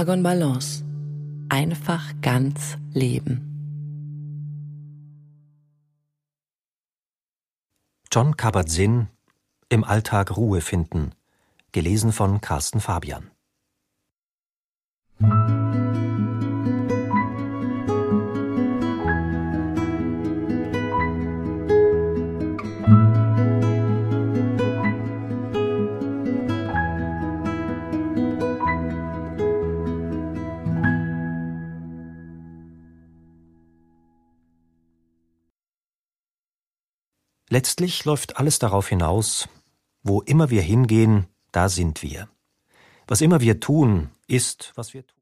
Aragon Balance. Einfach ganz leben. Jon Kabat-Zinn, Im Alltag Ruhe finden. Gelesen von Carsten Fabian. Letztlich läuft alles darauf hinaus, wo immer wir hingehen, da sind wir. Was immer wir tun, ist, was wir tun.